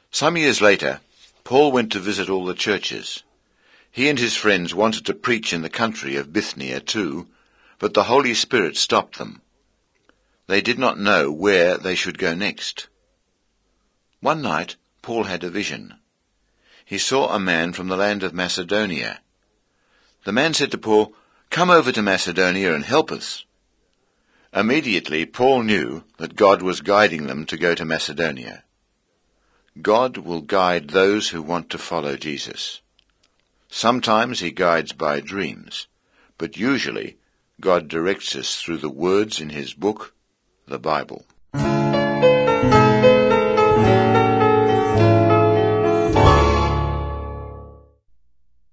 Some years later, Paul went to visit all the churches. He and his friends wanted to preach in the country of Bithynia too, but the Holy Spirit stopped them. They did not know where they should go next. One night, Paul had a vision. He saw a man from the land of Macedonia. The man said to Paul, "Come over to Macedonia and help us." Immediately, Paul knew that God was guiding them to go to Macedonia. God will guide those who want to follow Jesus. Sometimes he guides by dreams, but usually God directs us through the words in his book, the Bible.